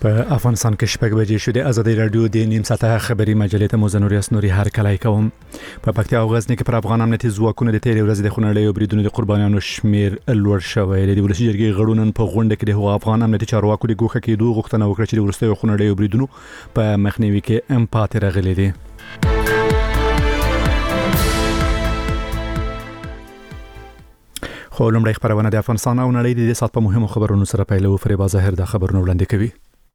په افغانستان کې شپږ بجې شو د ازادي رادیو د نیم ساعته خبري مجلې ته مزنور یاسنوري هر کله کوم په پکتیا او غزنی کې پر افغان امنیتي ځواکونو د تیرې ورځې د خونړیو بریدونو د قربانیانو شمیر لوړ شوی دی. د ولسي جرګې غړونن په غونډه کې د افغان امنیتي چارواکو د ګوښه کېدو غوښتنه وکړه چې د ورستیو خونړیو بریدونو په مخنیوي کې امپات راغلي دي. خو لومړی خبرونه د افغانستان او نړۍ د سات په مهمو خبرونو سره پیلو. فریبا ظاهر د خبرونو وړاندې کوي.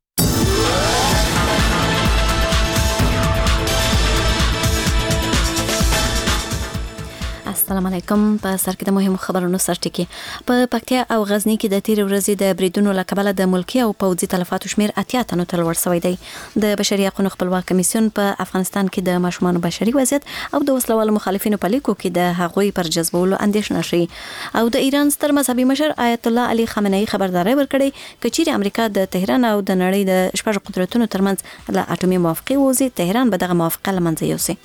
السلام علیکم. په سر کې د مهمو خبرونو سرټکی. په پکتیا او غزنی کې د تیر ورځې د بریدونو لکبله د ملکی او پوځي تلفاتو شمیر 80 تنو ته لوړ شوی دی. د بشري حقوقو خپلواک کمیسیون په افغانستان کې د ماشومان بشري وضعیت او د وسلوالو مخالفینو په لیکو کې د هغوی پر جذبولو اندیشنه شي او د ایران ستر مذهبي مشر آیت الله علي خامنه‌ای خبرداري ورکړي کچېری امریکا د تهران او د نړۍ د شپږ قدرتونو ترمنځ له اټومي موافقه وزي تهران به دغه موافقه لمنځه یوسي.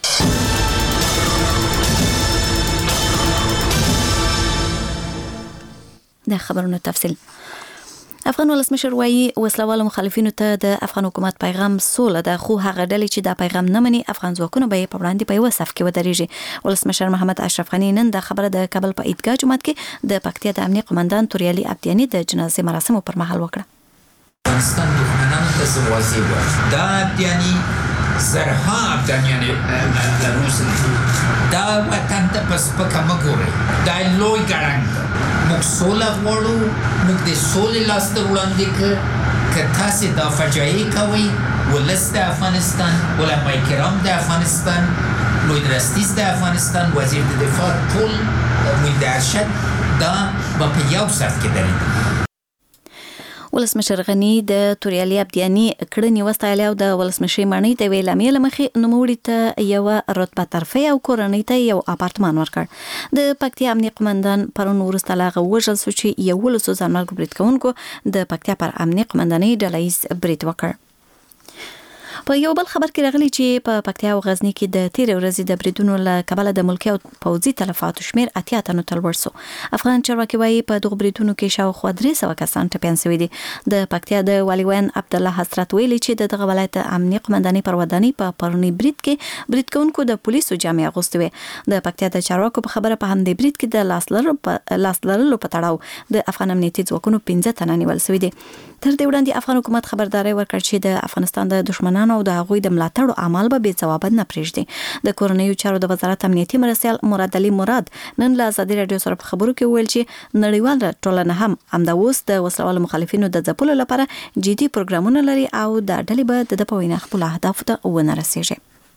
د خبرونو تفصیل. افغان ولسمشر وایي وسلوالو مخالفینو ته د افغان حکومت پیغام سوله ده، خو هغه ډلې چې دا پیغام نه مني افغان ځواکونه به په وړاندې په یو صف کې ودرېږي. ولسمشر محمد اشرف غنی نن د خبره د کابل په عیدګاه جومات کې د پکتیا د امنیه قومندان توریالي عبدیانی د جنازې مراسمو پر مهال وکړه. افغانستان دښمنانو ته زوازی و دا عبدیانی زرها عبدیانی لروس دا وطن ته پس پکه مګوري دا لوی ګړنګ موږ سوله غواړو، موږ د سولې لاس ته وړاندې که تاسې دا فجایع کوئ ولس د افغانستان، علماء کرام د افغانستان، لوی درستیز د افغانستان، وزیر د دفاع، ټول مهندس ارشد دا به په یو صف کې درېږي. ولسمشر غنی د توریالي عبدیانی کړنې وستایلې او د ولسمشر مانی د ویلامې لمخې نوموړي ته یو رتبه ترفیع او کورنۍ ته یو اپارتمان ورکړ. د پکتیا امنیه قومندان پرون وروسته لاغه وژل شو چې یو ولسو ځانمرګ برید کوونکو د پکتیا پر امنیه قومندانۍ ډلهییز برید وکړ. په یو بل خبر کې راغلی چې په پکتیا او غزنی کې د تیر ورځې د بریدونو لکبله د ملکی او پوځي تلفاتو شمیر 80 تنو ته لوړ شو. افغان چارواکي وایي په دغه بریدونو کې شاوخوا 300 کسان ټپیان شوي دي. د پکتیا د والیوان عبد الله حضرت ویلي چې دغه ولایت امنیه قومندانۍ پر ودانۍ په پرونی برید کې برید کوونکو د پولیسو جامې اغوستې وې. د پکتیا د چارواکو په خبره په همدې برید کې د لاس لرلو په تړاو د افغان امنیتي ځواکونو 15 تنه نیول شوي دي. تر دې وړاندې افغان حکومت خبرداري ورکړ چې د افغانستان د دشمنانو او د هغوی د ملاتړو اعمال به بې ځواب نه پرېږدي. د کورنیو چارو د وزارت امنیتي مرستیال مراد علي مراد نن له ازادي رادیو سره په خبرو کې ویل چې نړیوال ټولنه هم همدا اوس د وسلوالو مخالفینو د ځپلو لپاره جدي پروګرامونه لري او د ډلې به د په وینا خپل اهداف ته ونه رسیږي.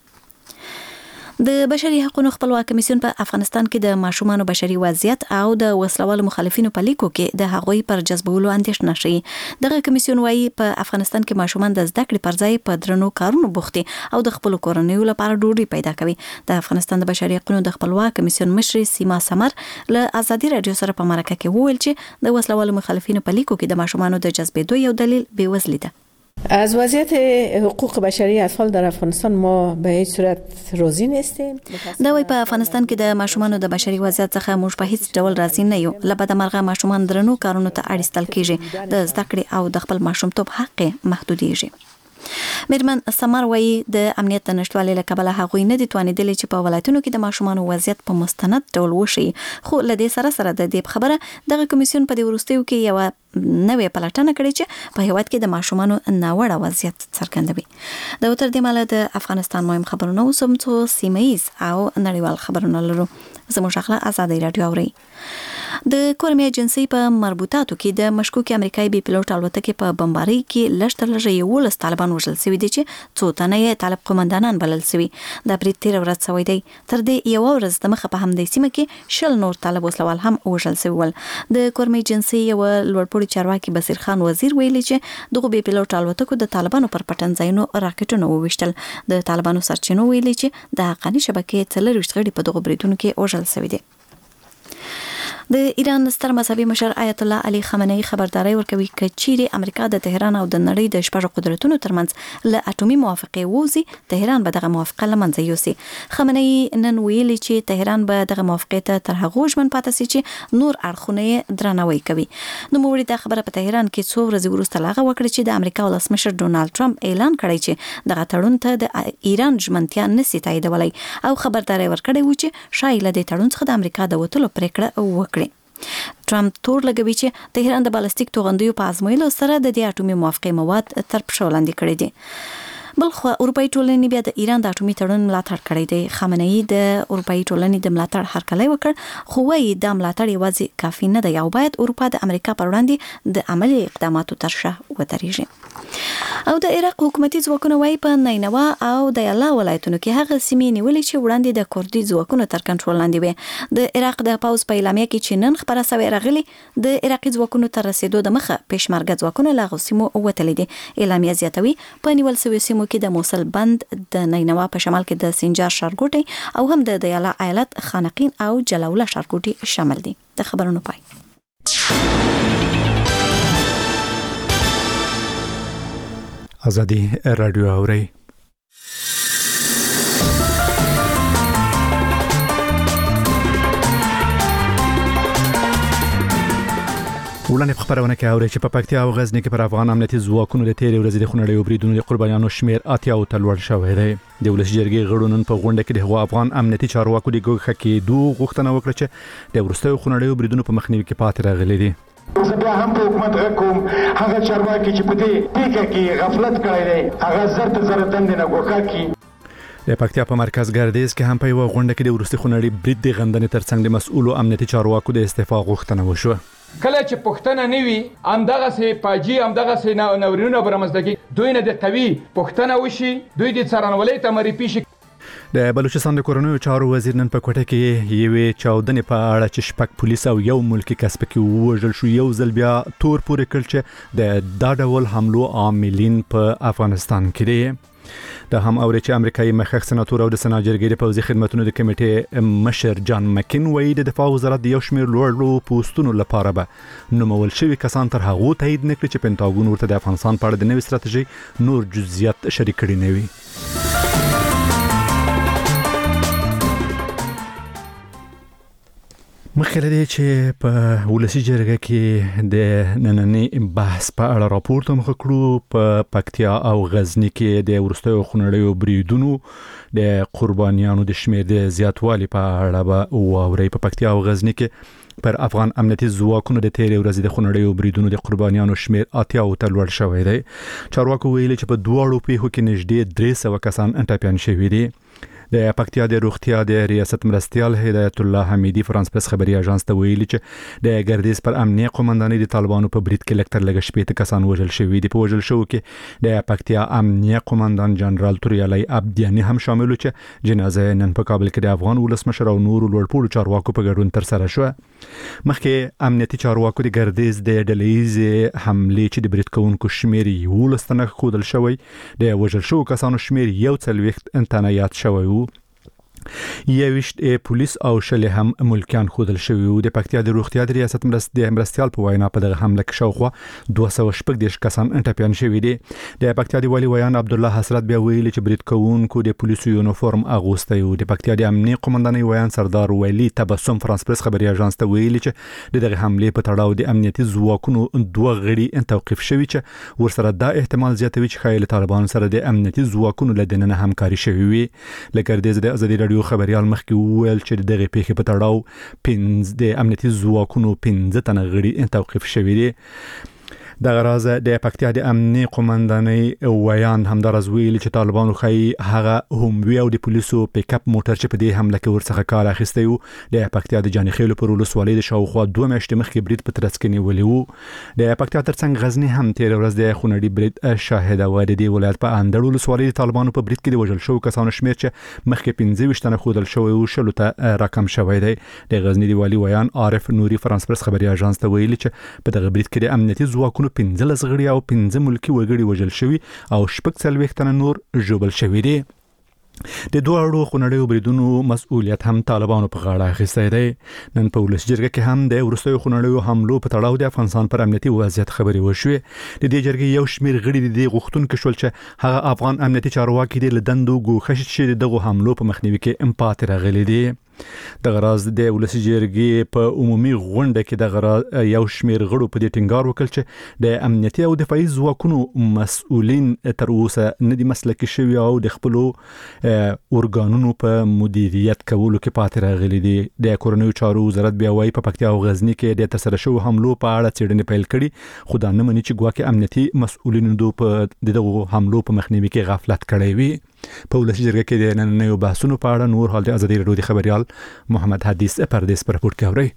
د بشري حقوقو خپلواک کمیسیون په افغانستان کې د ماشومان بشري وضعیت او د وسلوالو مخالفینو په لیکو کې د هغوی پر جذبولو اندیشنه شي. دغه کمیسیون وایي په افغانستان کې ماشومان د زده کړې پر ځای په درنو کارونو بوخت دي او د خپل کورنیو لپاره ډوډۍ پیدا کوي. د افغانستان د بشري حقوقو د خپلواک کمیسیون مشر سیما سمر له ازادي رادیو سره په مرکه کې وویل چې د وسلوالو مخالفینو په لیکو کې د ماشومان د جذبېدو یو دلیل بېوزلي ده. از وضعیت حقوق بشری اطفال در افغانستان ما به هیچ صورت راضی نیستیم. دا وایي په افغانستان کې د ماشومانو د بشري وضعیت څخه موږ په هیڅ ډول راضی نه یو. له بده مرغه ماشومان درنو کارونو ته اړ ایستل کیږي، د زده کړې او د خپل ماشومتوب حق محدودېږي. میرمن سمر وایي د امنیت نشټوالي له کبله هغوی نه دي توانیدلي چې په ولایتونو کې د ماشومانو وضعیت په مستند ډول وشي. خو له دې سره د دې خبره دغه کمیسیون په دې وروستیو کې یو نوې پلټنه کړې چې په هیواد کې د ماشومانو ناوړه وضعیت څرګندوي. د وتر دې ماله د افغانستان مهم خبرونه اوسم څو سیمه‌ایز او نړیوال خبرونه لرو. زموږ خپل ازادي رادیو اوري. د کورمي ایجنسی په مربوطاتو کې د مشکوک امریکایي بي پيلوټ الوتکې په بمبارۍ کې لږ 11 طالبان وژل شوي دي چې څو تنه یې طالب قومندانان بلل شوي. د برید تیر ورځ شوی دی. تر دې یو ورځ د مخه په همدې سیمه کې 10 نور طالب وسلوال هم وژل شوي ول. د کورمي ایجنسی یو لوړپوړي چارواکي بصیر خان وزیر ویلي چې دغه بي پيلوټ الوتکو د طالبانو پر پټنځایونو راکټونه وویشتل. د طالبانو سرچینو ویلي چې د حقاني شبکې 23 غړي په دغه بریدونو کې وژل شوي دي. د ایران ستر مذهبي مشر آیت الله علي خامنه‌ای خبرداري ورکوي چې امریکا د تهران او د نړۍ د شپږ قدرتونو ترمنځ له اټومي موافقه ووزي، تهران به دغه موافقه لمنځه یوسي. خامنه‌ای نن ویلي چې تهران به دغه موافقه ته تر هغه ژمن پاتې شي چې نور اړخونه درناوی کوي. نو موږ د خبره په تهران کې څو ورځې وروسته لاغه وکړه چې د امریکا ولسمشر ډونالد ټرمپ اعلان کړی چې دغه تړون ته د ایران ژمنتیا نشي تاییدولای او خبرداري ورکړی و چې شاید له دې تړون څخه د امریکا د وټلو پریکړه وکړي. ټرمپ تور لګوي چې تهران د بالستیک توغندیو په ازمویلو سره د دې اټومي موافقه مواد تر پښو لاندې کړی دي. بلخو اروپאי ټولنې بیا د ایران د اټومي تړون ملاتړ کړی دی. خامنه‌ای د اروپאי ټولنې د ملاتړ هرکلی وکړ، خو وايي دا ملاتړ یوازې کافي نه دی او باید اروپا د امریکا پر وړاندې د عملي اقداماتو تر شا ودرېږي. او د عراق حکومتي ځواکونه وايي په نینوا او د یلا ولایتونو کې هغه سیمې نیولې چې وړاندې د کوردي ځواکونو تر کنټرول لاندې وي. د عراق د پاوز په اعلامیه کې چې نن خبره سوي راغلي د عراقي ځواکونو تر رسیدو د مخه پېشمرګه ځواکونه لا غوسمو وتلې دي. اعلامیه زیاتوي په نیول سوي سیمو کې د موصل بند، د نینوا په شمال کې د سنجار ښارګوټي او هم د یلا ایالت خانقین او جلاوله ښارګوټي شامل دي. د خبرونو پای. ازادي رادیو اوري. وړاندې خبرونه کې اوري چې په پکتیا او غزنی کې پر افغان امنیتي ځواکونو د تیرې ورځې د خونړیو بریدونو د قربانیانو شمیر 80 ته لوړ شوی دی. د ولس جرګې غړو نن په غونډه کې د افغان امنیتي چارواکو د ګوښه کېدو غوښتنه وکړه چې د ورستیو خونړیو بریدونو په مخنیوي کې پاتې راغلي دي. زه بیا هم په حکومت غوښم هغه چارواکي چې په دې پیکه کې غفلت کړی دی هغه زر دندې نه ګوښه کی. د پکتیا په مرکز ګردیز کې هم په یو غونډه کې د ورستي خونړی برید د غندنې ترڅنګ د مسؤلو امنیتي چارواکو د استعفا غوښتنه وشوه. کله چې پښتنه نیوي همدغه سي پاجي همدغه سي نورینونه برمزدګي دوی نه د قوي پښتنه وشي، دوی د څارنولۍ تمري پیش. د بلوچستان د کورونو چارو وزیر نن په کوټه کې یوې چاودنې په اړه چې شپږ پولیس او یو ملکی کسب کې وژل شو یو ځل بیا تور پورې کړ چې د دا ډول حملو عاملین په افغانستان کې دي. د هم اوري چې امریکایي مخخ سناتور او د سنا جرګې د پوځي خدماتو د کمیټې مشر جان مکین وایي د دفاع وزارت د یو شمېر لوړ پوسټونو لپاره به نومول شوي کسان تر هغه تایید نکړي چې پینټاګون ورته د افغانستان په اړه د نوې ستراتیژي نور جزئیات شریک کړي نه وي. مخکې لري چې په ولسی جرګه کې د نننې بحث په اړه راپورته مخ کړو. په پکتیا او غزنی کې د ورستیو خونړیو بریدونو د قربانیانو د شمیر د زیاتوالي په اړه به واوري. په پکتیا او غزنی کې پر افغان امنیتي ځواکونو د تیرې ورځې د خونړیو بریدونو د قربانیانو شمیر 80 ته لوړ شوی دی. چارواکو ویلي چې په دواړو پیښو کې نږدې 300 کسان ټپيان شوي دي. د پکتیا د روغتیا د ریاست مرستیال هدایت الله حمیدی فرانس پرس خبري اژانس ته ویلي چې د ګردیز پر امنیه قومندانۍ د طالبانو په برید کې لکتر لګ شپې کسان وژل شوي دي. په وژل شو کې د پکتیا امنیه قومندان جنرال توریالای عبدیانی هم شامل و چې جنازه نن په کابل کې د افغان ولسمشر او نور لوړپوړو چارواکو په ګډون تر سره شو. مخکې امنیتي چارواکو د ګردیز د ډلېز حمله چې د برید کوونکو شمیر 11 تنه خودل شوی د وژل شو کسانو شمیر 140 انتنایات شوی. یوشت پولیس او شل هم ملکیان خودل شوی و. د پکتیا د روغتیا د ریاست مرستیال په وینا په دغه حمله کې شاوخوا 214 کسان ټپيان شوي دي. د پکتیا د والی ویان عبد الله حسرت بیا ویلي چې برید کوونکو د پولیسو یونیفورم اغوستی و. د پکتیا د امنیه قومندانۍ ویان سردار ولی تبسم فرانس پرس خبري اژانس ته ویلي چې دغه حمله په تړاو د امنیتي ځواکونو دوه غړي توقيف شوی چې ورسره دا احتمال زیاتوي چې خایل طالبان سره د امنیتي ځواکونو لدننه همکاري شوی وي. لکه د ازادي رادیو خبريال مخکې ویل چې دغه پیښه په تړاو 5 د امنیتي ځواکونو 15 تنه غړي توقيف شوی دي. د غراز د پکتیا د امنی قومندانۍ ویان همدارز ویل چې طالبانو خي هغه هم وی او د پولیسو پیک اپ موټر چې په دې حمله کې ورڅخه کار اخیستی وو. د پکتیا د جانخیل پر ولسوالۍ د شاوخوا 2 میاشتې مخکې برید په ترڅ کې نیولې وو. د پکتیا ترڅنګ غزنی هم تیر ورځ د خونړي برید شاهد و. د دې ولایت په اندړ ولسوالۍ د طالبانو په برید کې د وژل شو کسانو شمیر چې مخکې 15 تنه خودل شوی او شلو ته رقم شوی دی. د غزنی دی والی ویان عارف نوري فرانس پرس خبري اژانس ته ویلي چې په دغه برید کې د امنیتي ځواکونو 15 غړي او 15 ملکی وګړي وژل شوی او 40 تنه نور ژوبل شوی دي. د دوه خونړیو بریدونو مسؤلیت هم طالبانو په غاړه اخیستی دی. نن په ولسي جرګه کې هم د وروستیو خونړیو حملو په تړاو د افغانستان پر امنیتي وضعیت خبرې وشوې. د دې جرګې یو شمېر غړي د دې غوښتونکي شول چې هغه افغان امنیتي چارواکي دي له دندو ګوښه شي چې دغه حملو په مخنیوي کې امپات راغلي دي. د غراز د ولسي جرګې په عمومي غونډه کې د غراز یو شمېر غړو په دې ټینګار وکړ چې د امنیتي او دفاعي ځواکونو مسؤلین تر اوسه نه دي مسلکي شوي او د خپلو اورګانونو په مدیریت کولو کې پاتې راغلي دي. د کورنیو چارو وزارت بیا وايي په پکتیا او غزني کې د ترسره شوو حملو په اړه څېړنې پیل کړي، خو دا نه مني چې ګواکې امنیتي مسؤلینو په دغه حملو په مخنیوي کې غفلت کړی وي. په ولسي جرګه کې د نننیو بحثونو په اړه نور حال د ازادي راډیو د خبريال محمد حدیث پردیس پر راپور کوي.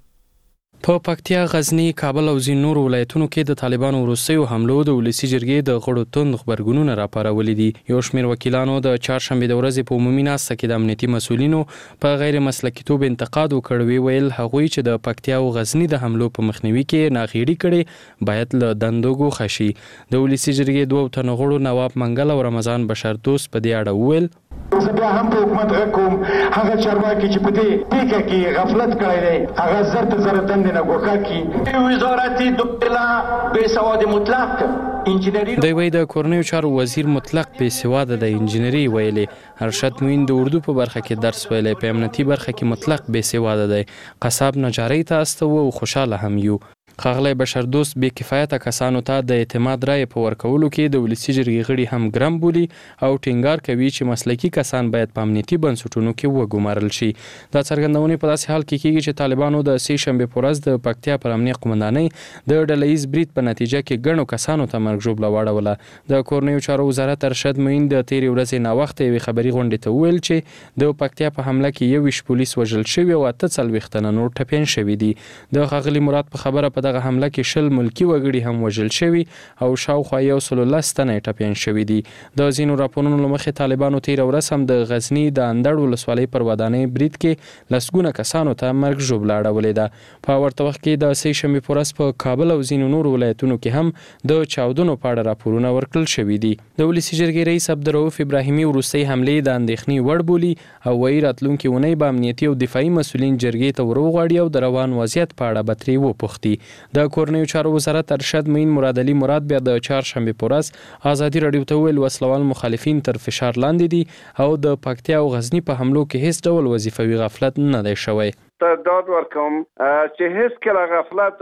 په پکتیا، غزنی، کابل او ځینو نورو ولایتونو کې د طالبانو وروستیو حملو د ولسي جرګې د غړو توند خبرګونونه راپارولي دي. یو شمېر وکیلانو د چهارشنبې د ورځې په عمومي ناسته کې د امنیتي مسؤلینو په غیر مسلکیتوب انتقاد وکړ. ویل هغوی چې د پکتیا او غزنی د حملو په مخنیوي کې ناغېړي کړي باید له دندو ګوښه شي. د ولسي جرګې دوه تنو غړو نواب منګل او رمضان بشر دوست په دې اړه وویل زه بیا هم په حکومت غږ کوم، هغه چارواکي چې په دې پیښه کې غفلت کړی دی هغه زر ته زر دندې نه ګوښه کړي. وزارت داخله بېسواد مطلق انجینري دی وایي د کورنیو چارو وزیر مطلق بېسواده د انجینري ویلې. ارشد موین د اردو په برخه کې درس ویلی، په امنیتي برخه کې مطلق بېسواده دی. قصاب نجارۍ ته استوه او خوشحاله هم یو. ښاغلی بشر دوست بې کفایته کسانو ته د اعتماد رایې په ورکولو کې د ولسي جرګې غړي هم ګرم بولي او ټینګار کوي چې مسلکي کسان باید په امنیتي بنسټونو کې وګمارل شي. دا څرګندونې په داسې حال کې کیږي چې طالبانو د سې شنبې په ورځ د پکتیا پر امنیه قومندانۍ د ډلهییز برید په نتیجه کې ګڼو کسانو ته مرګ ژوبله واړوله. د کورنیو چارو وزارت ارشد موین د تېرې ورځې ناوخته یوې خبري غونډې ته وویل چې د پکتیا په حمله کې 21 پولیس وژل شوي او 48 تنه نور ټپیان شوي دي. د ښاغلي مراد په خبره په دغه حمله کې 20 ملکی وګړي هم وژل شوي او شاوخوا 110 تنه ټپیان شوي دي. د ځینو راپورونو له مخې طالبانو تېره ورځ هم د غزني د اندړ ولسوالۍ پر ودانۍ برید کې لسګونه کسانو ته مرګ ژوبله اړولې ده. په ورته وخت کې د سې شنبې په ورځ په کابل او ځینو نورو ولایتونو کې هم د چاودنو په اړه راپورونه ورکړل شوي دي. د ولسي جرګې رئیس عبدالرؤف ابراهیمي وروستۍ حملې د اندېښنې وړ بولي او وایي راتلونکې اونۍ به امنیتي او دفاعي مسؤلین جرګې ته وروغواړي او د روان وضعیت په اړه به ترې وپوښتي. د کورنیو چارو وزارت ارشد موین مراد علي مراد بیا د چهارشنبې په ورځ ازادي راډیو ته وویل وسلوال مخالفین تر فشار لاندې دي او د پکتیا او غزني په حملو کې هیڅ ډول وظیفوي غفلت نه دی شوی. داد ورکوم چې هیڅ کله غفلت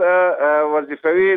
وظیفوي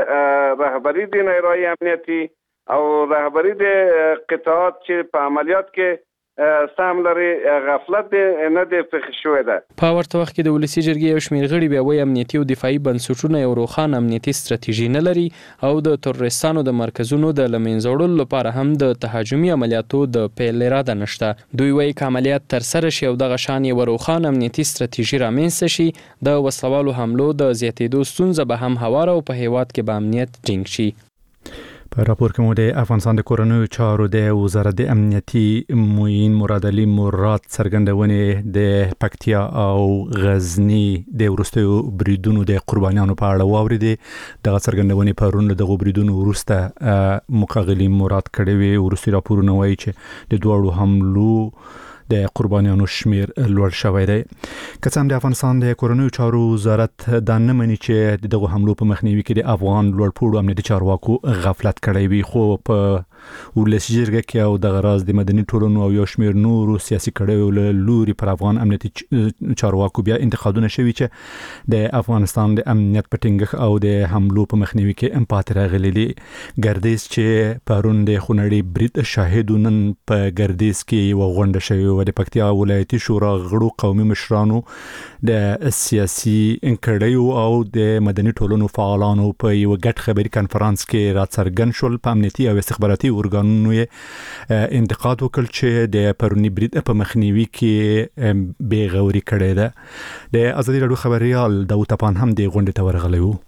د رهبری د نیروی امنیتي او رهبری د قطاعات چې په عملیات کې سم لري غفلت نه دی پېښ شوی ده. په ورته وخت کې د ولسي جرګې یو شمېر غړي بیا وایي امنیتي او دفاعي بنسټونه یو روښانه امنیتي ستراتیژي نه لري او د تروریستانو د مرکزونو د له منځه وړلو لپاره هم د تهاجمي عملیاتو د پیل اراده نشته. دوی وایي که عملیات ترسره شي او دغه شان یوه روښانه امنیتي ستراتیژي رامنځته شي د وسلوالو حملو د زیاتېدو ستونزه به هم هواره او په هیواد کې به امنیت ټینګ شي. په راپور کې مو د افغانستان د کورنیو چارو د وزارت د امنیتي معین مراد علي مراد څرګندونې د پکتیا او غزني د وروستیو بریدونو د قربانیانو په اړه واورېدې. دغه څرګندونې پرون له دغو بریدونو وروسته مقاغلي مراد کړې وې. وروستي راپورونه وایي چې د دواړو حملو د قربانیانو شمیر لوړ شوی دی. که څه هم د افغانستان د کورنیو چارو وزارت دا نه مني چې دغه حملو په مخنیوي کې د افغان لوړپوړو امنیتي چارواکو غفلت کړی وي، خو په ولسي جرګه کې او دغه راز د مدني ټولنو او یو شمیر نورو سیاسي کړیو له لوري پر افغان امنیتي چارواکو بیا انتقادونه شوي چې د افغانستان د امنیت په ټینګښت او د حملو په مخنیوي کې امپات راغلي دي. ګردیز چې پرون د خونړي برید شاهدو نن په ګردیز کې یوه غونډه شوې د پکتیا ولایتي شورا غړو قومي مشرانو د سیاسي کړیو او د مدني ټولنو فعالانو په یو ګډ خبري کانفرنس کې راڅرګند شول. په امنیتي او استخباراتي ارګانونو انتقاد وکړ چې د پرونی برید په مخنیوي کې بې غوري کړې ده. د ازادي راډیو خبريال داوود طپان هم د غونډې ته ورغلی و.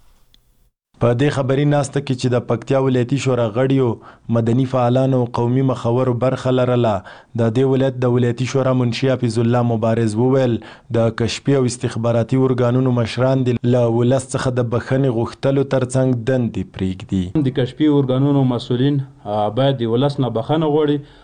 په دې خبري ناسته کې چې د پکتیا ولایتي شورا غړیو مدني فعالانو او قومي مخورو برخه لرله، د دې ولایت د ولایتي شورا منشي حفیظ الله مبارز وویل د کشفي او استخباراتي ارګانونو مشران دي له ولس څخه د بخښنې غوښتلو ترڅنګ دندې پرېږدي. د کشفي ارګانونو مسؤلین باید د ولس نه بخښنه غواړي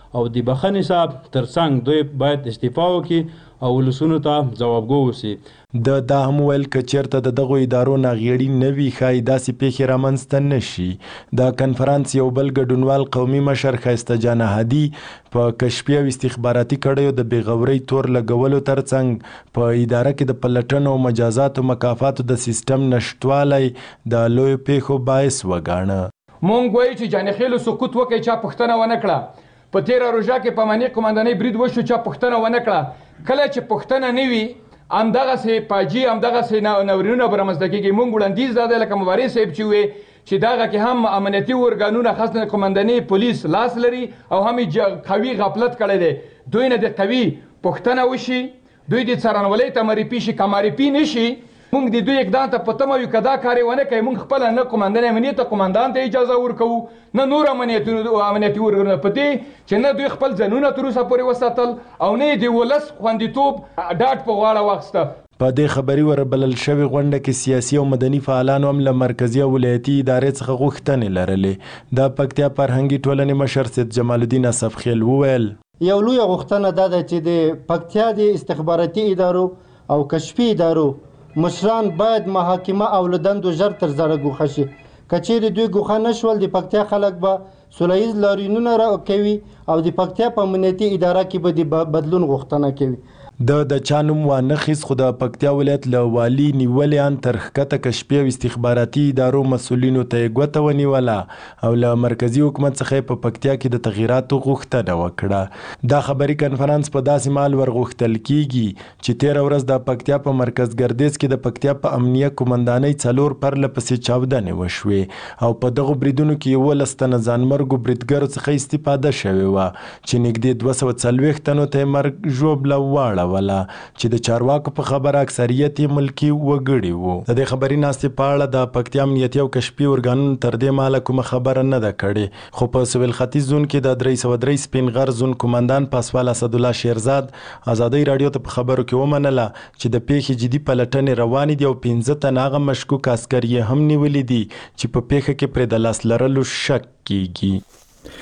او د بخښنې صاحب ترڅنګ دوی باید استعفا وکړي او ولسونو ته ځوابګو اوسي. دا هم ویل که چیرته د دغو ادارو ناغېړي نه وي ښایي داسې پیښې رامنځته نه شي. دا کنفرانس یو بل ګډونوال قومي مشر ښایسته جان هادي په کشفي او استخباراتي کړیو د بېغورۍ تور لګولو ترڅنګ په اداره کې د پلټنو او مجازاتو مکافاتو د سیستم نشتوالی د لویو پیښو باعث وګاڼه. مونږ وایو چې جانخیلو سقوط وکړي، چا پوښتنه ونه کړه. په تیره روژه کې په امنیت قمندانۍ برید وشو، چا پوښتنه ونه کړه. کله چې پوښتنه نه وي همدغسې پاجي همدغسې ناورینونه به رامنځته کېږي. مونږ وړاندیز دا دی لکه مبارز صاحب چې وی چې دغه کې هم امنیتي ارګانونه خاص قمندانۍ پولیس لاس لري او هم قوي غفلت کړی دی. دوی نه د قوي پوښتنه وشي، دوی د څارنوالۍ ته معرفي شي، که معرفي نه شي مونږ د دوی اقدام ته په تمه یو که دا کار یې ونه کوي مونږ خپله نه قمندان امنیت ته قمندان ته اجازه ورکوو نه نور امنیتي ارګانونه په دې چې نه دوی خپل ځانونه تر اوسه پورې وساتل او نه یې د ولس خوندیتوب ډاډ په غاړه واخیسته. په دې خبري وربلل شوې غونډه کې سیاسي او مدني فعالانو هم له مرکزي او ولایتي ادارې څخه غوښتنې لرلې. د پکتیا فرهنګي ټولنې مشر سید جمال الدین اصفخیل وویل یو لویه غوښتنه دا ده چې د پکتیا د استخباراتي ادارو او کشفي ادارو مشران باید محاکمه او له دندو ژر تر ژره ګوښه شي. که چیرې دوی ګوښه نه شول د پکتیا خلک به سوله ییز لاریونونه کوي او د پکتیا په امنیتي اداره کې به د بدلون غوښتنه کوي. د چا نوم وانخیست خو د پکتیا ولایت له والي نیولې ان تر ښکته کشفي او استخباراتي ادارو مسؤلینو ته یې ګوته ونیوله او له مرکزي حکومت څخه په پکتیا کې د تغییراتو غوښتنه وکړه. دا خبري کنفرانس په داسې مهال ورغوښتل کیږي چې تېره ورځ د پکتیا په مرکز ګردیز کې د پکتیا په امنیه قمندانۍ 4 پرله پسې چاودنې وشوې او په دغو بریدونو کې 11 تنه ځانمرګو بریدګرو څخه استفاده شوې وه چې نږدې 240 تنو ته یې مرګ ژوبله واړه چې د چارواکو په خبره اکثریت یې ملکي وګړي وو. د دې خبري ناستې په اړه د پکتیا امنیتي او کشفي ارګانونو تر دې مهاله کومه خبره نه ده کړې، خو په سویل ختیځ زون کې د 303 سپین غر زون قمندان پاسوال اسدالله شیرزاد ازادۍ راډیو ته په خبرو کې ومنله چې د پیښې جدي پلټنې روانې دي او 15 تنه هغه مشکوک عسکر یې هم نیولي دي چې په پیښه کې پرې د لاس لرلو شک کیږي.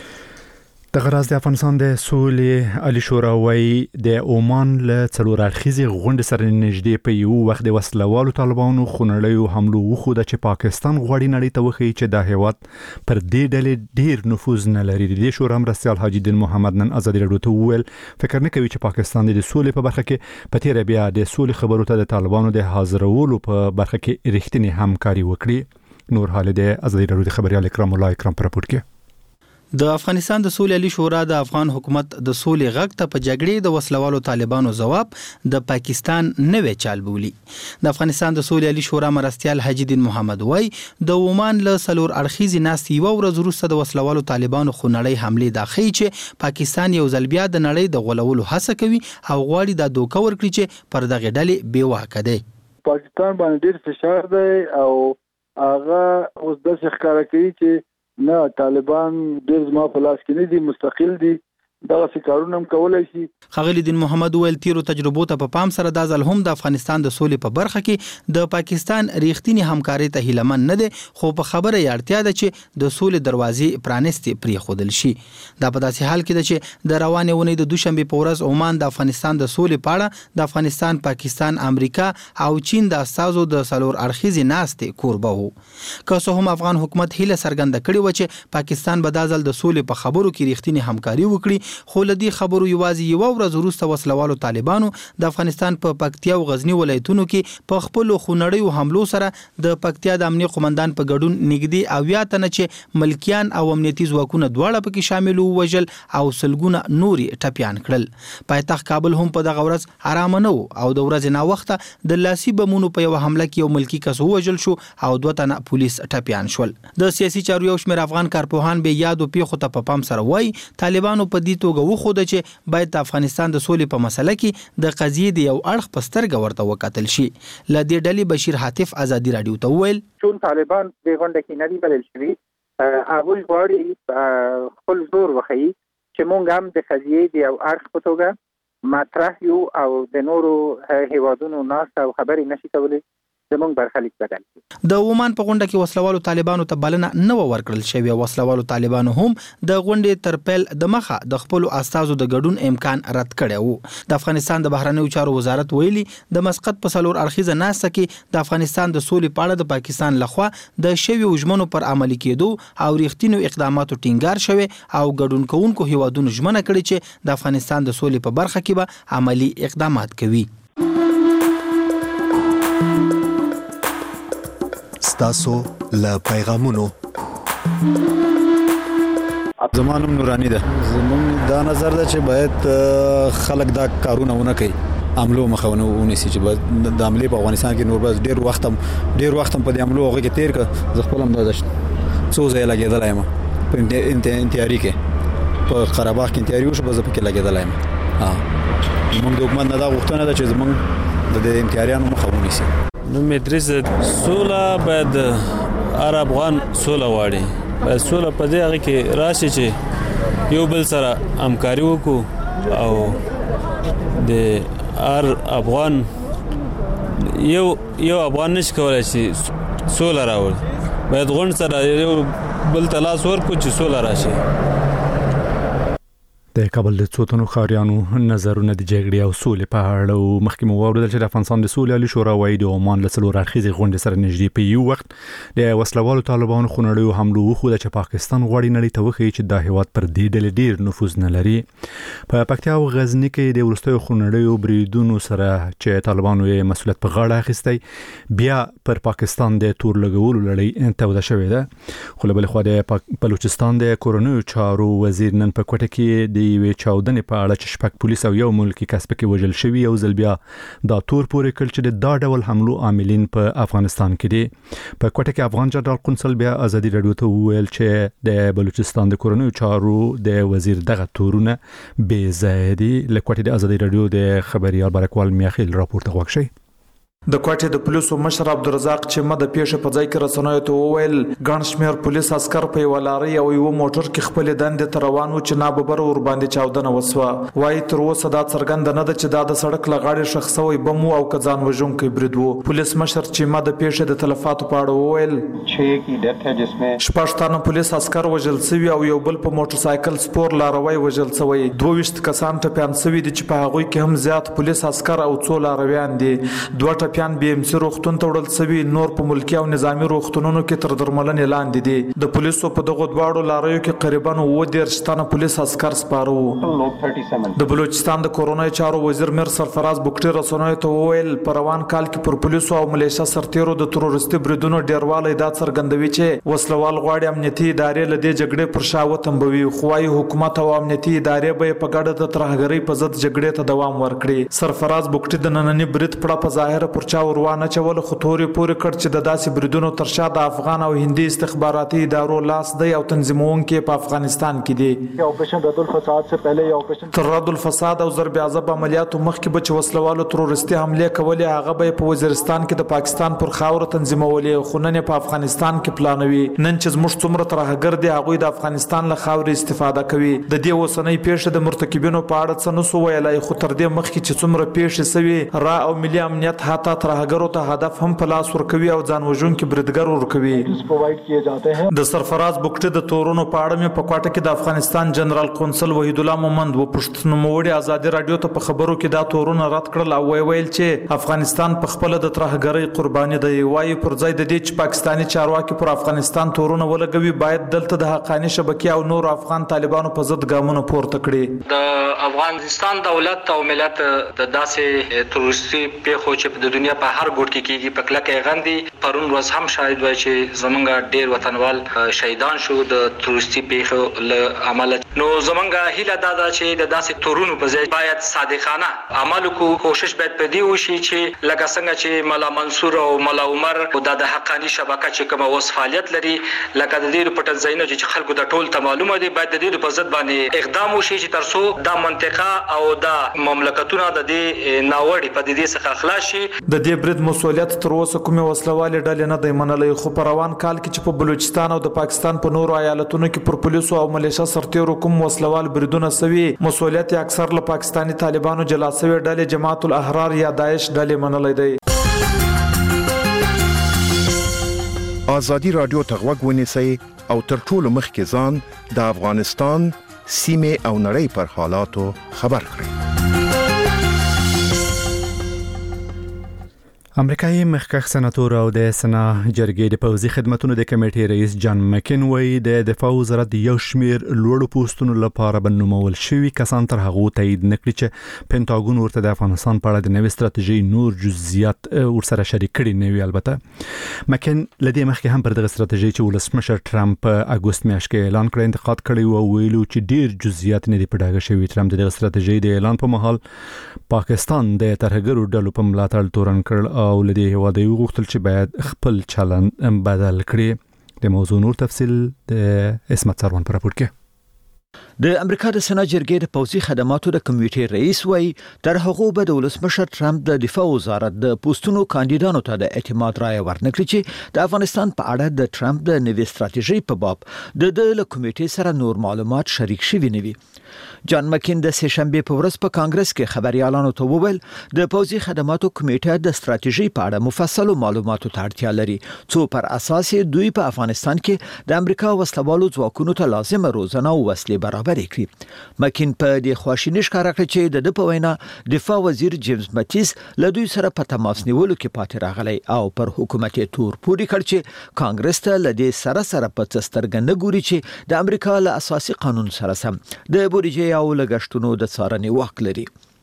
د غراز د افغانستان د سولې علي شوراوي د عمان له څلور اړخیزې غونډې سره نږدې په یو وخت د وسلوالو طالبانو خونړیو حملو وښوده چې پاکستان غواړي نړۍ ته وښيي چې دا هیواد پر دې ډلې ډیر نفوذ نه لري. د شورا مرستیال حاجي الدین محمد نن ازادي راډیو ته وویل فکر نه کوي چې پاکستان د سولې په برخه کې په تیر بیا د سولې خبرو ته د طالبانو د حاضرولو په برخه کې رښتینی همکاري وکړي. نور حال د ازادي راډیو د خبريال اکرام الله اکرام پر راپور کې د افغانستان د سولې علي شورا د افغان حکومت د سولې غږ ته په جګړې د وسلوالو طالبانو جواب د پاکستان نوې چال بولی. د افغانستان د سولې علي شورا مرستیال حاجي الدین محمد وای د عمان له څلور اړخیزې ناستې یو ورځ وروسته د وسلوالو طالبانو خونړۍ حملې دا ښیي چې پاکستان یو ځل بیا د نړۍ د غولولو هڅه کوي او غواړي دا دوکه ورکړي چې پر دغه ډلې بې واکه دی. پاکستان باندې ډېر فشار دی او هغه اوس داسې ښکاره کوي چې نه طالبان ډېر زما په لاس کې نه دي، مستقل دي، دغه کارونه هم کولای شي. ښاغلي الدین محمد ویل تیرو تجربو ته په پام سره دا ځل هم د افغانستان د سولې په برخه کې د پاکستان ریښتینی همکاري ته هیلمن نه دی، خو په خبره یې اړتیا ده چې د سولې دروازې پرانستې پرېښودل شي. دا په داسې حال کې ده چې د روانې اونۍ د دوشنبې په ورځ عمان د افغانستان د سولې په اړه د افغانستان، پاکستان، امریکا او چین د استازو د څلور اړخیزې ناستې کوربه وو. که څه هم افغان حکومت هیله څرګنده کړې وه چې پاکستان به دا ځل د سولې په خبرو کې ریښتینی همکاري وکړي، خو له دې خبرو یوازې یوه ورځ وروسته وسلوالو طالبانو د افغانستان په پکتیا او غزنی ولایتونو کې په خپلو خونړیو حملو سره د پکتیا د امنیه قمندان په ګډون نږدې 80 تنه چې ملکیان او امنیتي ځواکونه دواړه پکې شامل ووژل او سلګونه نوري ټپیان کړل. پایتخت کابل هم په دغه ورځ آرام نه و او د ورځې ناوخته د لاسي بمونو په یو حمله کې یو ملکی کس ووژل شو او 2 تنه پولیس ټپیان شول. د سیاسي چارو یو شمېر افغان کارپوهان به یادو پیښو ته په پام سره وایي طالبانو په دې توګه وخوده چې باید د افغانستان د سولې په مسله کې د قضیې د یو اړخ په سترګه ورته وکتل شي. له دې ډلې بشیر حاتف ازادي راډیو ته وویل چون طالبان د غونډه کې نه دي بلل شوي، هغوی غواړي خپل زور وښیي چې مونږ هم د قضیې د یو اړخ په توګه مطرح یو او د نورو هیوادونو ناسته او خبرې نشي کولی زموږ برخلیک بدل کړي. د عمان په غونډه کې وسلوالو طالبانو ته بلنه نه ورکړل شوې. وسلوالو طالبانو هم د غونډې تر پیل د مخه د خپل استازو د ګډون امکان رد کړی وو. د افغانستان د بهرنیو چارو وزارت ویلي د مسقط په څلور اړخیزه ناسته کې د افغانستان د سولې په اړه د پاکستان لخوا د شویو ژمنو پر عملي کېدو او ریښتینو اقداماتو ټینګار شوی او ګډون کوونکو هیوادونو ژمنه کړې چې د افغانستان د سولې په برخه کې به عملی اقدامات کوي. ستاسو له پیغامونو زمانم نورانی ده. زمون دا نظر ده چې باید خلک دا کارونه ونه کوي، عملو مخونه ونیسي چې د عملي په افغانستان کې نور بس ډیر وخت هم په دې عملو هغه کې تیر ک زه خپل هم د څو ځای لګیدل یم په انتیاري کې په قرهباغ کې انتیاري وشو بس په کې لګیدل یم. موږ د حکومت نه دا غوښتنه ده چې زمونږ د انتیاریانو مخه ونیسي. نو مدرس سوله باید هر افغان سوله غواړي، باید سوله په دې هغه کې راشي چې یو بل سره همکاري وکړو او د هر افغان یو افغان نشي کولای چې سوله راوړي، باید غونډ سره یو بل ته لاس ورکړو چې سوله راشي. د کابل د څوتنو خاریانو نظرونه د جګړې او سولې په اړه او مخکې مو واوریدل چې د افغانستان د سولې عالی شورا وايي د عمان له څلور اړخیزې غونډې سره نږدې په یو وخت د وسلوالو طالبانو خونړیو حملو وخوده چې پاکستان غواړي نړۍ ته وښيي چې دا هیواد پر دې ډلې ډیر نفوذ نه لري. په پکتیا او غزنی کې د وروستیو خونړیو بریدونو سره چې طالبانو یې مسؤلیت په غاړه اخیستی بیا پر پاکستان د تور لګولو لړۍ توده شوې ده. خو له بل خوا د بلوچستان د کورونیو چارو وزیر نن په کوټه کې د یوې چاودنې په اړه چې شپږ پولیس او یو ملکی کس پکې وژل شوي یو ځل بیا دا تور پورې کړ چې دا ډول حملو عاملین په افغانستان کې دي. په کوټه کې افغان جنرال قونسل بیا ازادي رادیو ته وویل چې د بلوچستان د کورونیو چارو د وزیر دغه تورونه بې ځایه دي. له کوټې د ازادي رادیو د خبريال برکوال میاخیل راپور ته غوښ شي. د کوټې د پولیسو مشر عبدالرزاق چې مده پیښه په ځای کې رسنیو ته وویل ګڼ شمېر پولیس عسكر په یو لارۍ او یو موټر کې خپل دندې ته روان و چې ناببره ور باندې چاودنه وسوه. وایي تر اوسه دا څرګنده نه ده چې دا د سړک له غاړې ښخ شوی بم او که ځان وژونکی برید و. پولیس مشر چې مده پیښه د تلفاتو په اړه وویل شپږ تنه پولیس عسكر وژل شوي او یو بل په موټر سایکل سپور لاروی وژل شوی. 22 کسان ټپیان شوي دي چې په هغوی کې هم زیات پولیس عسكر او څو لارویان دي. دوه ټپیان بي ام سي روغتون ته وړل شوي، نور په ملکي او نظامی روغتونونو کې تر درملنې لاندې دي. د پولیسو په دغو دواړو لاریو کې قریبا 30 تنه پولیس عسكر سپاره وو. د بلوچستان د کورونای چارو وزیر میر سرفراز بوکټي رسنیو ته وویل په روان کال کې پر پولیسو او ملیشیا سرتیرو د تروریستي بریدونو ډیروالی دا څرګندوي چې وسلوال غواړي امنیتي ادارې له دې جګړې پر شا وتمبوي. خو وايي حکومت او امنیتي ادارې به په ګډه د ترهګرۍ په ضد جګړې ته دوام ورکړي. سرفراز بوکټي د ننني برید پړه په ظاهر پر چا نه چول خو تورې پورې کړ چې د داسې بریدونو تر شا د افغان او هندي استخباراتي ادارو لاس دی او تنظیمونکي په افغانستان کې دي. آپریشن رد الفساد سے پہلے آپریشن تر رد الفساد او ضرب عذاب عملیاتو مخکې به چې وسلوالو تروریستي حمله کولې هغه به په وزیرستان کې د پاکستان پر خاور تنظیمولې خو نن په افغانستان کې پلانوي. نن چې زموږ څومره ترهګر دي هغه د افغانستان له خاور استفاده کوي. د دې اوسنۍ پیښه د مرتکبینو په اړه څه نسو ویلای خو تر دې مخکې چې څومره پیښې سوي را او ملي امنیت حتی ترهګرو ته هدف هم په لاس ورکوي او ځان وژونکي بریدګر ورکوي. د سرفراز بوکټي د تورونو په اړه مې په کوټه کې د افغانستان جنرال قونسل وحید الله مومند وپوښتنه نوموړي ازادي رادیو ته په خبرو کې دا تورونه رد کړل او ویل چې افغانستان په خپل د ترهګرۍ قرباني دی. وایي پر ځای د دې چې پاکستاني چارواکي پر افغانستان تورونه ولګوي باید دلته د حقاني شبکې او نور افغان طالبانو په ضد ګامونه پورته کړي. د افغانستان دولت او ملت د داسې تروریستي پیښو چې د دنیا په هر ګوټ کې کیږي په کلکه غندي. پرون ورځ هم شاهد وای چې زمونږ ډیر وطنوال شهیدان شو د تروریستي پیښو له امله. نو زمونږ هیله دا ده چې د داسې تورونو په ځای باید صادقانه عمل وکړو. کوشش باید په دې وشي چې لکه څنګه چې مولا منصور او مولا عمر او د حقاني شبکه چې کوم اوس فعالیت لري لکه د دې په ځایونو چې خلکو د ټول ته معلومه دي باید د دې په ضد باندې اقدام وشي چې ترڅو د منطقه او د مملکتونو د دې ناوړي په دې څخه خلاص شي. د دې برید مسولیت تر اوسه کومه وسلوالې ډلې نه دی منلې خو په روان کال کې چې په بلوچستان او د پاکستان په نورو ایالتونو کې پر پولیسو او ملیشیا سرتیرو کوم وسلوال بریدونه سوي مسولیت اکثر له پاکستاني طالبانو جلا سوي ډلې جماعت الاحرار یا داعش ډلې منلې دی. ازادي رادیو ته غوږ ونیسئ او تر ټولو مخکې ځان د افغانستان سیمه او نړۍ پر حالاتو خبر کړئ. امریکایي مخکښ سناتور او د سنا جرګې د پوځي خدماتو د کمیټې رئیس جان مکین وایي د دفاع وزارت یو شمیر لوړو پوسټونو لپاره بنومول شوی کسان تر هغه تایید نکړي چې پینټاګون ورته د افغانستان په اړه د نوې ستراتیژي نور جزئیات ورسره شریک کړي نه وي. البته مکین لدې مخکې هم پر دغه ستراتیژي چې ولسمشر ټرمپ په اگست میاشت کې اعلان کړ انتقاد کړی او ویلو چې ډیر جزئیات نه دي په ډاګه شوی. ټرمپ دغه ستراتیژي د اعلان په مهال پاکستان د ترهګرو ډلو په ملاتړ تورن کړ او لدی هواده یو غوښتل چې باید خپل چلن بدل کړي. د موضوع نور تفصیل د اسمت سروان پر راپور کې. د امریکا د سنا جرګې د پوځي خدماتو د کمیټې رئیس وایي تر هغه به د ولسمشر ټرمپ د دفاع وزارت د پوسټونو کاندیدانو ته د اعتماد رائے ورنکړي چې د افغانستان په اړه د ټرمپ د نوې ستراتیژي په باب د کمیټې سره نور معلومات شریک شوي نه وي. جان مکین د سه شنبه په ورځ په کانګرس کې خبريالانو ته وویل د پوځي خدماتو کمیټه د ستراتیژي په اړه مفصل معلوماتو ته اړتیا لري څو پر اساس دوی په افغانستان کې د امریکا وسلوالو ځواکونو ته لازمه روزنه او وسلې برابر کړي. مکین په دې خواشینی ښکارا کړ چې د په وینا دفاع وزیر جیمز ماتیس له دوی سره په تماس نیولو کې پاتې راغلی او پر حکومت تور پوري کړ چې کانګرس ته لدې سره په څسترګنه ګوري چې د امریکا له اساسي قانون سره سم د بودیجې او لګښتونو د څارنې واک لري.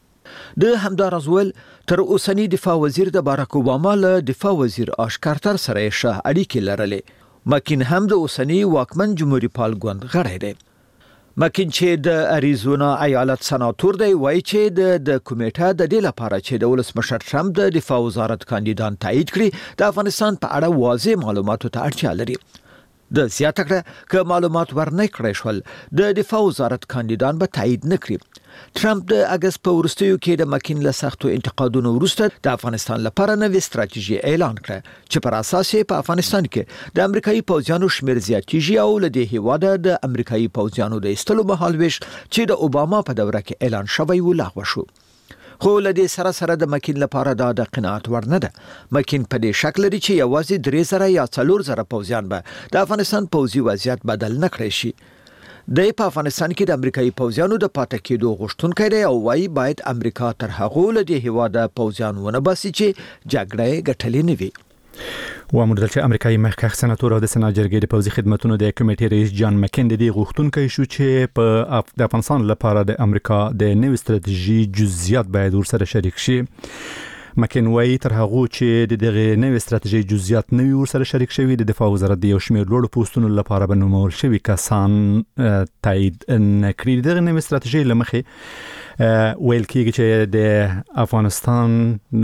د همدارز ول تر اوسنی دفاع وزیر د باراک اوباما له دفاع وزیر آش کارتر سره ښه اړیکې لرلې. مکین هم د اوسنی واکمن جمهوریت پال ګوند غړی دی. مکین چې د اریزونا ایالت سناتور دی وایي چې د کمیټه د دې لپاره چې د ولسمشر ټرمپ د دفاع وزارت کاندیدان تایید کړي د افغانستان په اړه واضح معلوماتو ته اړتیا لري. د زیاته کړه که معلومات ورنه کړی شول د دفاع وزارت کاندیدان به تایید نکړي. ټرمپ د اگست په وروستیو کې د مکین له سختو انتقادونو وروسته د افغانستان لپاره نوې ستراتیژي اعلان کړه چې پر اساس یې په افغانستان کې د امریکایي پوځیانو شمیر زیاتیږي او له دې هیواده د امریکایي پوځیانو د ایستلو مهالويش چې د اوباما په دوره کې اعلان شوی و لغوه شو. خو لدې سره د مکین لپاره د قناعت ورنه ده. مکین په دې شک لري چې یوازې 3000 یا 4000 پوځیان به د افغانستان پوځي وضعیت بدل نه کړي شي. د په افغانستان کې د امریکایي پوځیانو د پاتې کېدو غوښتونکي دی او وايي باید امریکا تر هغه لدې هواده پوځیان ونه باسي چې جګړه ګټلې نه وي. وامر چې امریکایي مخکښ سناتور او د سنا جرګې د پوځي خدماتو د کمیټې رئیس جان مکین د دې غوښتونکي شو چې په د افغانستان لپاره د امریکا د نوې ستراتیژي جزئیات باید ورسره شریک شي. مکین وایي تر هغه چې د دغه نوې ستراتیژي جزئیات نوې ورسره شریک شوی د دفاع وزارت د یو شمېر لوړو پوسټونو لپاره بنومول شوی کسان تایید نکړي. دغه نوې ستراتیژي لمخې ویل کېږي چې د افغانستان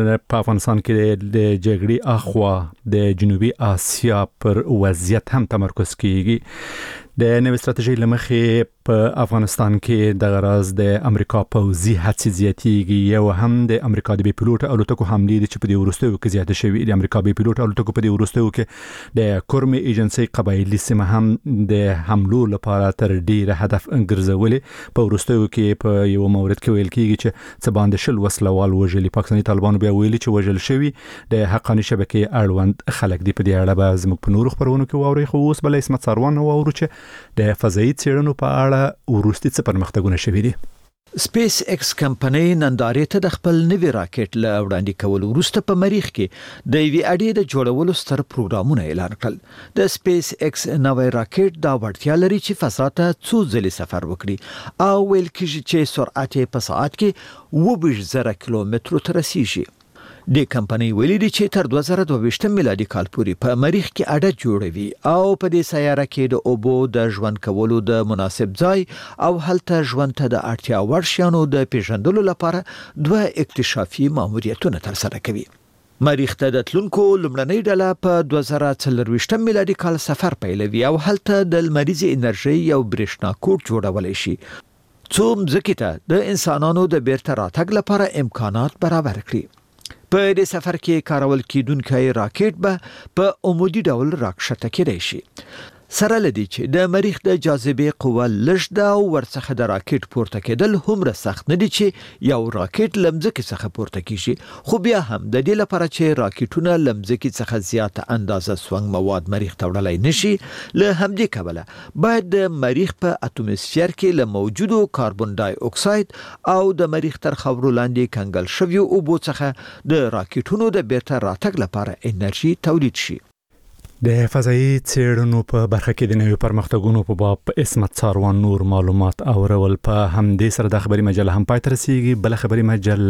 کې د جګړې اخوا د جنوبي آسیا پر وضعیت هم تمرکز کیږي. د نوې ستراتیژي لمخې په افغانستان کې د غرض د امریکا پوځي هڅې زیاتېږي. یو هم د امریکا د بي پيلوټ الوتکو حملې چې په دې وروستیو کې زیاته شوې. د امریکا بي پيلوټ الوتکو په دې وروستیو کې د کورمي ایجنسي قبایلی سیمه هم د حملو لپاره تر ډیره هدف ګرځولې. په وروستیو کې په یو مورد کې ویل کېږي چې څه باندې شل وسلوال وژلي. پاکستاني طالبانو بیا ویلي چې وژل شوی د حقاني شبکې اړوند خلک دی. په دې اړه به زموږ په نورو خبرونو کې واوري. خو اوس بل اسمت سروان واورو چې د فضایي څېړنو په اړه وروستي څه پرمختګونه شوي دي. سپیس ایکس کمپنۍ نندارې ته د خپل نوي راکټ له وړاندې کولو وروسته په مریخ کې د یوې اډې د جوړولو ستر پروګرامونه اعلان کړل. د سپیس ایکس نوی راکټ دا وړتیا لري چې فضا ته څو ځلې سفر وکړي او ویل کېږي چې سرعت په ساعت کې 20,000 کیلومترو ته رسیږي. د کمپنۍ ویلي دي چې تر 2022 میلادي کال پورې په مریخ کې اډه جوړوي او په دې سیاره کې د اوبو د ژوند کولو د مناسب ځای او هلته ژوند ته د اړتیا وړ شیانو د پیژندلو لپاره 2 اکتشافي ماموریتونه ترسره کوي. مریخ ته د تلونکو لومړنۍ ډله په 2024 میلادي کال سفر پیلوي او هلته د لمریزې انرژي یو برېښنا کوټ جوړولای شي څو مځکې ته د انسانانو د بیرته راتګ لپاره امکانات برابر کړي. په دې سفر کې کارول کېدونکی راکټ به په عمودي ډول راکښته کېدای شي. سره لدی چې د مریخ د جاذبې قوه لږ ده او ورڅخه د راکټ پورته کېدل هومره سخت نه دي چې یو راکټ لمځکې څخه پورته کیږي خو بیا هم د دې لپاره چې راکټونه لمځکې څخه زیاته اندازه سونګ مواد مریخ ته وړلای نشي له همدې کبله باید د مریخ په اټوموسفیر کې له موجودو کاربن ډای اکساید او د مریخ تر خاورو لاندې کنګل شویو اوبو څخه د راکټونو د بیرته راتګ لپاره انرژي تولید شي. د فضایي څېړنو په برخه کې د نوي پرمختګونو په باب اسمت څاروان نور معلومات اورول. په همدې سره د خبري مجله هم پای ته رسیږي. بل خبري مجله